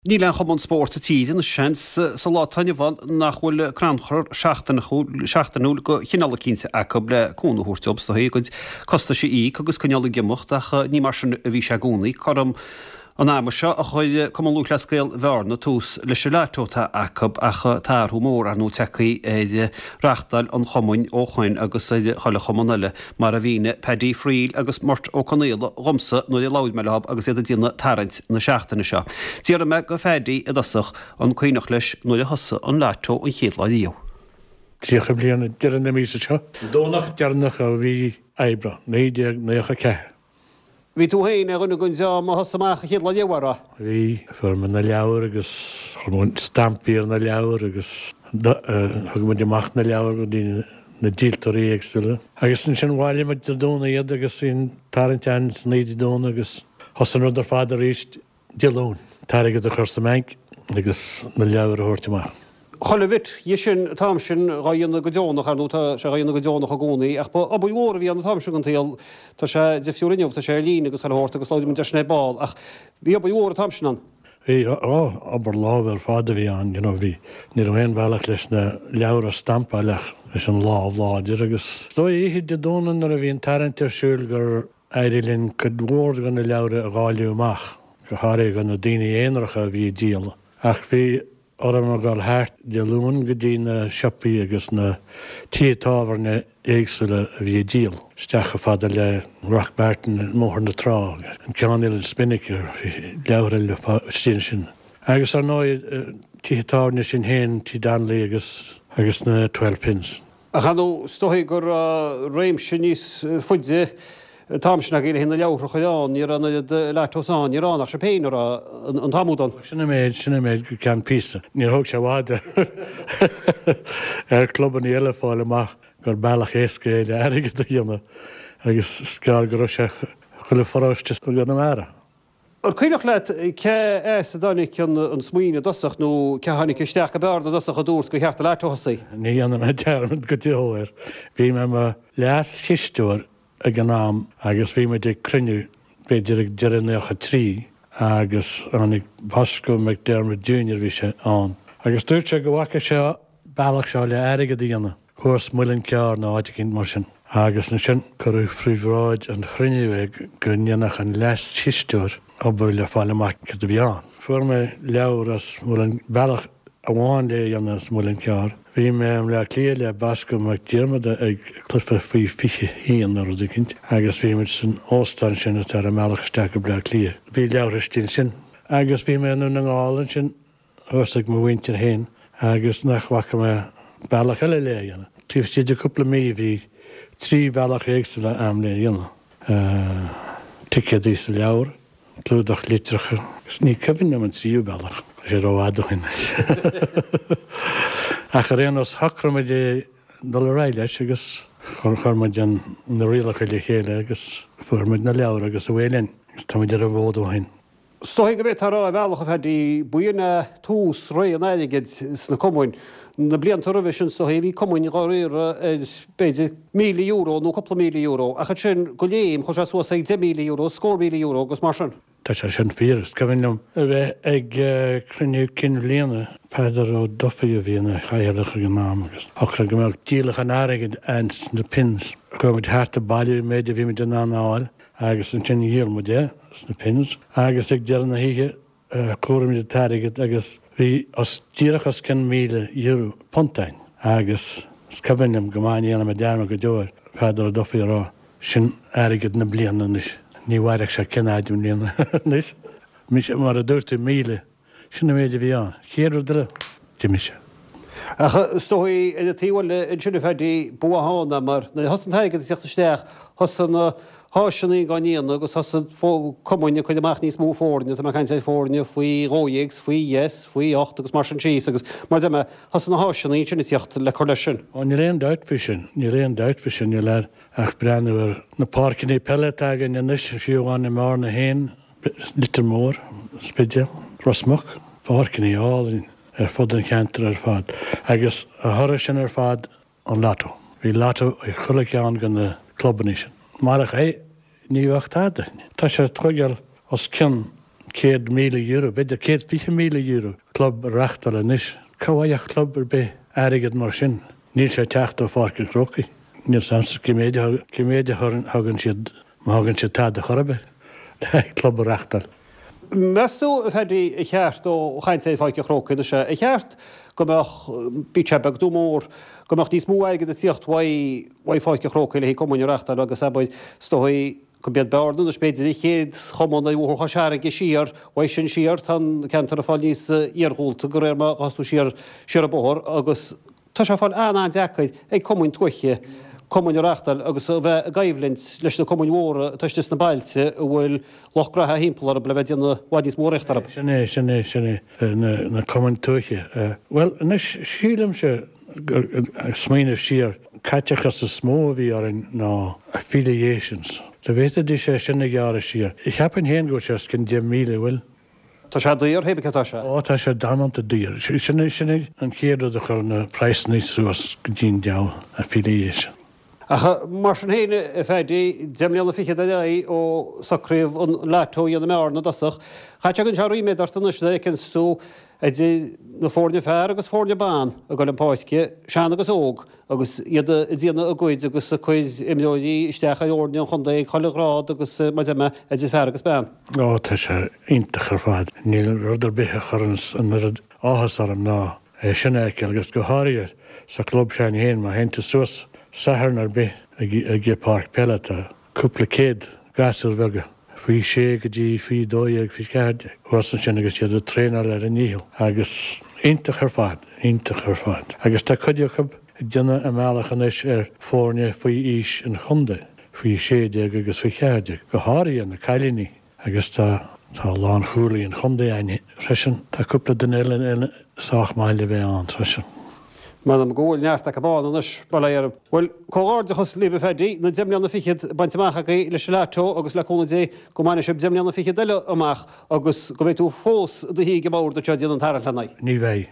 Ní le chumón spórt a tíidir sin sa látainine bhain nachhfuil cranchar seachtainú go chinala 15 acu le cúnaúirteob sa go costa sé í agus cinneala gimocht a ní mar sin a bhí se gúnaí chum an aime seo a chuid cumú lecéil bhena túús le se letóta acab a táthú mór ar nó tecaí reachtail an chomuin ó chuin agus chola chomanile mar a bhíine pedí fríil agus mort ó conéile gomsa nó láid me lehab agus iad dína tarint na seachtainna seo. Tíar me go fédaí i dasach an chuoinech leis nó le hosa an letó an chéadláidío. Tíocha blianana dearan na mísa seo. Dónach dearnach a bhí ebra, néideag néocha ceath. Bhí tú héin a gunna gunn má hosamach chéadla dhéhhara? Bhí forma na leabhar agus chumún stampíar na leabhar agus thugmuid amach na leabhar go dtí na díaltarí éagsúile. Agus sin bháile me de dóna iad agus hín tarantean snéidir dóna agus hosan rud ar fád a ríist dialún. Tarigad a chursa meink agus na leabhar a thuirteach. Chola bhit dhé sin tam sin raíonna go deánach ar nóta sé raíonna go deánach a gcónaí ach ab bhór bhí an tam sin an taal tá sé de fiúrineh tá sé lín agus chuirta agus láidir de sné ball ach bhí ab bhór tam sin an. Bhí aber láh ar fáda bhí an bhí ní héon bhealach leis na leabhar a stampáileach leis an láidir agus dó hí de dónan ar a bhíon tarantarsúil gur éirilinn go dhór gan na leabhar a gáiliú amach go háir gan na daoine éonracha a bhí díal ach bhí orm a gáil háart de lún go dtí na sipaí agus na títáhar éagsúile a bhí díal. Steach a fada le rockbertan móthir na trá, an ceanil an spinnicir leabhar le stíine sin. Agus ar nóid títáne sin héin tí danlaí agus na 12 pins. A chanú stoigh gur réim sin níos fuide tamsna gé hinna leabhar chuáán ní an letósáin Iránach se péinar an tamúdan. Sinna méid go cean písa. Ní thug se bháide ar clubban eile fáil amach gur bailach éascéile airigad a dhéanana agus scar go se chula foráiste go gan mara. Ar chuoinech leat ce a dánig an smuoine dosach nó cehannig isteach go bearda dosach a dús go cheartta letósaí. Ní anam dearmid go dtíóir. Bhí me leas chiistúir a gnáam agus bhí me de cruniú beidir ag deannacha trí agus annig Vasco McDermott Jr. bhí se an. Agus dúirt se go bhacha seo bailach seo le airigad dhéanana. Chós muilin cear ná áide cinn mar sin. Agus na sin chuú phríomhráid an chruinniú ag go nneannach an leas chiistúir obair le fáil amach go bhíán. Fuair me leabhar as muilin bailach a bháin le dhéanana muilin cear. Bhí me le clí le Vasco McDermott ag clufa faoi fiche híon ar a cinint, agus bhí me san óstáin sin ar a meachsteach go ble clí. Bhí leabharistín sin. Agus bhí me an ngálan sin thusaigh mo bhaintear héin, agus nachhacha me bailach eile le dhéanana. Tíobh de cúpla mí bhí trí bailach éagsúile am le dhéanana. Tice dí sa leabhar, clúdach litracha, gus ní coimhin am an tríú bailach. sé róhádochin. A chu réanos hacrama dé dul réile agus churmaid an na rialacha le chéile agus fuairmaid na leabhar agus a bhélinn, gus tá idir a bhdóhain. Stoigh go bit ará bhealach a bheití buíonna túús roi an aigeid sna comúin. Na blian turbh sin so hí comúin gáir beidir €1,000,000 nó coppla €1,000,000 a chu sin go léim chu sé suas ag €10,000,000 scór €1,000,000 gus mar sin. Tá sé sin fíras gohfuilm a bheith ag cruniú cin bliana peidir ó dofaí a bhíonna chaalacha go nám agus. Achra go mbeadh díalach an airigid ans na pins. Gomuid háart a bailú méid a bhí me den anáil agus an sin dhéalmú dé na pins. Agus ag dearan na híige cuairm de tarigid agus bhí os díarachas €1,000,000 pontain agus scabannim gomáíanana me dearna go deir peidir a dofaí rá sin airigid na bliana is. Ní bhhaireh se cinnáidún líana níos. Mí sé mar a dúirta míle sinna méidir bhí an. Chéadú de tiimiise. Stoí a tíhil in sinna fedí buána mar na hosan haigad teachtasteach hosan háisinaí gáíana agus hosan comúine chuid amach níos mó fórne, tá chain sé fórne faoi róigs, faoi yes, faoi 8 agus mar sin tíos agus mar deime hosan na háisinaí sinna tíocht le chu lei sin. Ní réon deitfi sin, ní réon deitfi sin i leir ach breanúir na pácinní pelletága in níos fiúháin na mar na héin litir mór, spideal, rosmach, pácinní áil ar fud an cheantar ar fad. Agus a thora sin ar fad an látó. Bhí látó ag chulaán gan na clubbaní sin. Marach é níomhachtáda. Tá sé tugeal os cin €100,000, beidir €150,000 club reachtal a nis. Cahaach club be airigad mar sin. Níl sé techt ó fáce croci. Níl samsa ciméide hagann siad tad a chorbe. Club reachtal. Meú a fedí i cheart ó chaint sé fáice chrócin se. I cheart gomach bítsebeg dú mór, gomach níos mú aige a tíocht fáice chrócail hí comúneachta agus abaid stóí go bead bearnú a spéidir i chéad chomán a bhcha seara i síar, sin síar tan ceantar a fáil níos íarhúlta go réir gasú siar a bór agus tá se fáil anna decaid ag común tuiche comúneachtal agus bheith gaimhlint leis na comúnhóra tuistis na bailte bhfuil lochgratha hímplar a blehead na bhaidís mórreachtar. Sinné na común tuiche. Well, nes sílam se smaoineh siar caiteachchas a smó bhí ar ná affiliations. Tá bhéta dí sé sinna geara siar. I cheapan héan go se cin 10,000 bhfuil. Tá sé dúir hebictá se? Tá sé dáanta dúir. Sinna an chéad a chur na preisní suas go dín deá affiliation. Acha mar an héine a féidir demleanna fiche é ó sacríomh an letóí an mearna dasach. Chaite an seaí méid artanna cin stú na fórne fear agus fórne bán a go an páitce sean agus óg agus iad díana a gcuid agus a chuid imleoí isteach orne an chundé choilerád agus maidime fear agus bán. Tá sé intach ar fád. Níl ruidir bithe chorans an rud áhas arm ná sinna agus go háir sa club sean héin má henanta suas. Sahar ar be a gé park pelata, cúpla céad gasar bhega. Fhí sé go dtí fhí dóag fhí cead. Huasan sin agus iad a trénar ar a níl. Agus intach ar fad. Agus tá chuideochab duna a mealachan is ar fórne faoi ís an chunda. Fhí séideag agus fhí ceadeag. Go háirí an na cailíní. Agus tá lán chúlaí an chunda aine. Freisin tá cúpla den eile sách máile bheith an freisin. Man am ggóil neart a cabán anis baléir. Well, cóárdachas líbe fedí na demleanna fichiad baintach leis letó agus leúna dé go máine se demleanna fichiad eile amach agus go bhéh tú fós do hí go báir do tead an tar lena. Ní bheith.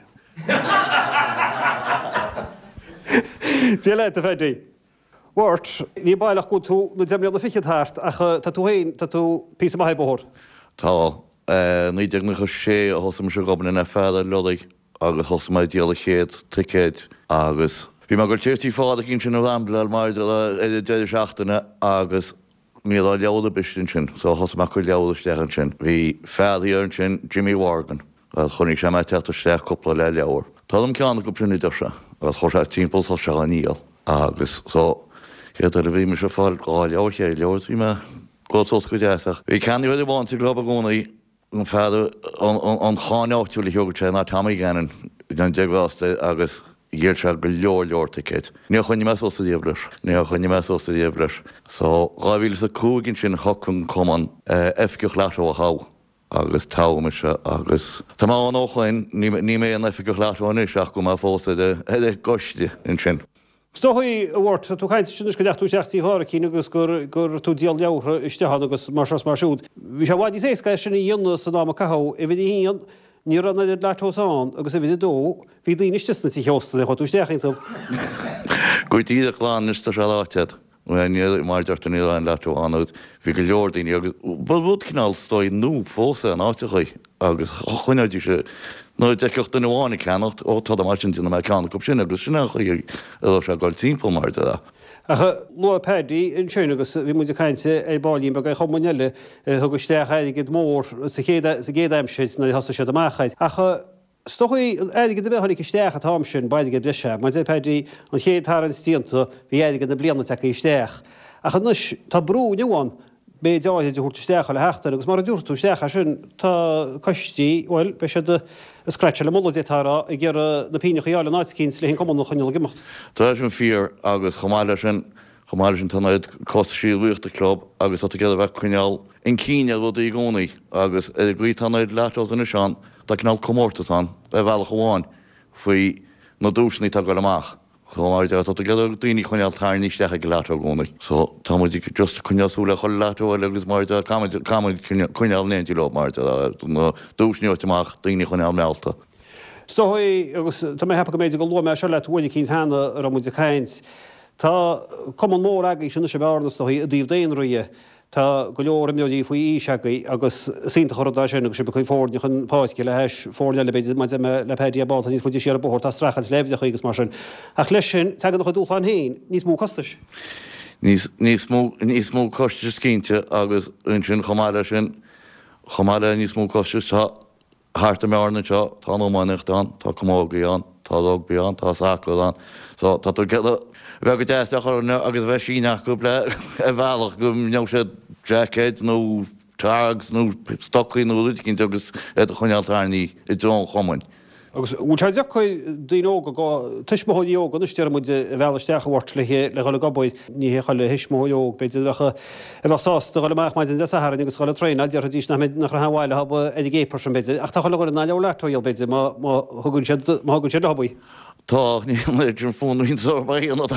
Tí le a fedí. Wart, ní bailach go tú na demleanna fichiad thart ach tá tú héin tá tú pí a bór. Tá, ní deag na chu sé a hosam se goban na feadar lodaigh. Agus hosmaid díala chéad, ticéad agus. Bhí mar gur tíirtí fád a cinn sin bhambla mar idir seachtainna agus níl á leabhada bistin sin, so hosmach chu leabhada steachan sin. Bhí feadaí ar sin Jimmy Wargan, agus chunig sé mai teachta steach cúpla le leabhar. Tádam ceanna go prinní do se, agus chur sé timppla tá se níl agus so chéad a bhí me se fáil gá leabhar ché leabhar bhí me gótós go deach. Bhí ceanní bhfuil bhaintí glob a gcónaí an feadú an cháineáchtúla heoga sé ná tamí ganan an deaghásta agus dhéir se go leorticéid. Ní chuinne me osta díobris, ní chuinne me osta díobris. So gáhíle a cúginn sin chochan cuman efciúch leató a há agus táime se agus. Tá má an óchain ní mé an efciúch leatóis ach go má fósta de goiste in sin. Stoí bhhart tú chaint sinna go deachú seachtaí hára cí agus gur tú díal leabhra isteán agus marsúd. Bhí se bhaidí éca sinna dionú san ná caá i bhí híon ní ranna letóán agus a bhí dó hí daoineistisna tí cheosta chu tú steachú. Gúir tíad aláán is tá se látead. Ní mar deirta ní an leú anúd, hí go leordaíine agus bud cinál stoi nó fósa an áitechaí agus chuineidí se nó deocht den bháinna ceannacht ó tá martinna me ceanna go sinna agus sinna chuí se gáil timppla mar a. Acha lu pedí in sin agus bhí muidir caiinte é báilín be chomuile thugusteach éigeid mór sa géadaimsid na hosa sé amachchaid. Acha stoí éige de behannig isteach a tám sin bailige brise, mar dé pedí an chéad th an stíanta bhí éige na blianana take isteach. Acha nus tá brú neháin bé deáide de chuúteach le heachtar, agus mar a dúirtú steach sin tá costí bhfuil be se de scratch le moldétára i ggéar na píine chuáile náidcíns le hén comú chuil gimacht. Tá sin fír agus chomáile sin tanid costa sííocht a club agus atgé bheith chuineal in cíine bhd í gcónaí agus grí tanid letó in seán tá cinál commórtatán be bhheach goháin faoi nó dúsnaí tá go amach. Chomáide daine chuineal táirní stecha go letó gcónaí. So tá just chuineasúla chu letó agus maride chuineal néintí le mar dúsníoteach daoine chuineal mealta. Stoí agus tá mé hepa go méidir go lu me se le bhfuil cín hena ar muidir chaint. Tá cum mór agaí sinna se bena stoí a dtíobh déon roiie. Tá go leor miodí faoi íseagaí agus sínta chorá sin agus si be chuí fórne chun páici le heis fórne le beidir le pedí bbá níos fuidir sé bór tá strachas lefide chugus mar sin. Ach leis sin tegan chu dúchan héin, níos mú costais. Níos mó coiste cínte agus un sin chomáile sin chomáile níos mó coiste tá háta mearna seo tá nómáinecht an, tá comágaí an, tá logbí an, tá sacla an, tá tú ge bheit go déiste chuna agus bheith síach go le a bhealach go neam sé jacket nó tags nó stochaí nó cinn agus a chuinealtáí i dro chomain. Agus úteide chu daóga go tuismóíog an istear mu bheisteach bhhairt le chola gobaid ní choile hisismóog, beidir lecha a bhsásta goile meach maidid dear agus chola trein, dear dís nach haháile hab gépar sem beidir. Ach tá chola go ná letóil beidir thugann sé dobaí. Tá ní leidir fónú hín sobaí an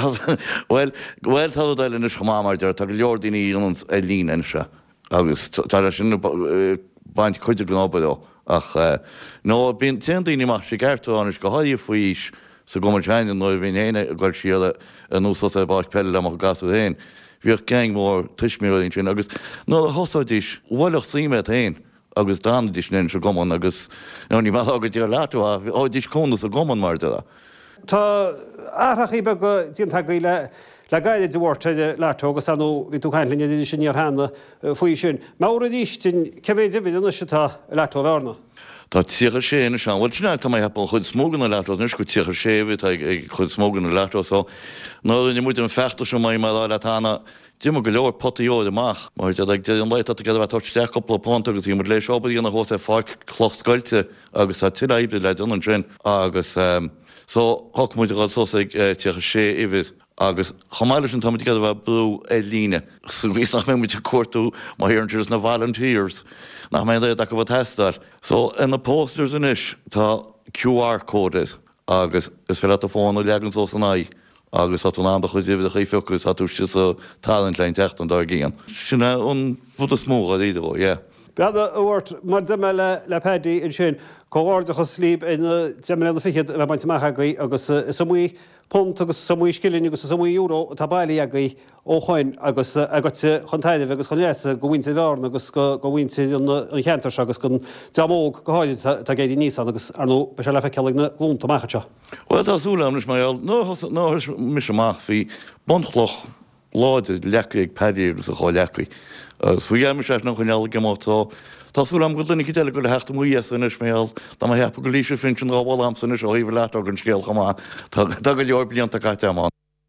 bhfuil táile is chomáidir tá go leordaoine an a líon se agus tá sin baint chuide go ábadó. Ach nó bíon teandaoine mar sé ceirtáis go háí faois sa gomarteine nó bhíon héine a gáil siad an úsá a báid pelle amach gasú héin. Bhíoh gang mór tuismiúín sin agus nó a hosáidís bhfuilech síime héin agus dáidís nin se goman agus ní má agad ar leú áidís cónas a goman mar de. Tá áthachí be go tíonnta le gaiide bhirte letógus anú ví tú caiinlíine sin ar hána faoi sin. Mára dístin cehéide bhíanana setá letó bhena. Tá tícha sé na sean bhil sinna tá hepa chud smógan na letó, nus go tícha séhid ag chud smógan na letó nó ní mu an fechtta sem mai le letána Dí go leor potíó amach, mar ag an leit a go bh toteach coppla pont agus í mar lééis obaí an hó fáic chlochscoilte agus tá tiibre le an trin agus so homuid go so tícha sé ihid. Agus chomáile an tamid go bh blú é líne. Sú vís nach mé mu cuatú má hirantírs na volunteers nach mé a go bh testar. So ina posters in isis tá QR códes agus is fé a fáinú legan so san aí. Agus hat an chu dé a chuifegus hatú si a talentlein techt an dar géan. Sinna ón bud a smó a idiró, é. Beada bhhairt mar de le pedí in sin choáirdacha slíb in le fichiad bheith maint meachagaí agus samí pont agus samí scilín agus samí euro tá bailí agaí ó cháin agus chutáidir agus chunéasa go bhainte bhharn agus go bhainte an cheantar agus gon deamóg go háide tá géidir níosan agus arú be se le feiceala na glúnta maicha. Well tásúlam is maiall nó mis amach hí bonchloch láide lecaigh pedí agus a cháil lecaí. Fuiimi sé nach chuneala gemátá. Tásúlam go duna déile go le heachta muían is méall, Tá hepa go líise fin an ráháil amsan is ó híh leat an scéal chamá, Tá go leor blianta caiite amán.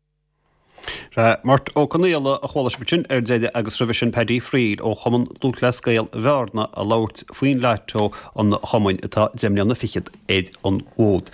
Mart ó chunéile a cholasbitin déide agus revision pedí fríd ó choman dúchlascéil bhena a lát faoin leitó an chomainin atá déimneanna fichiad éiad an ód.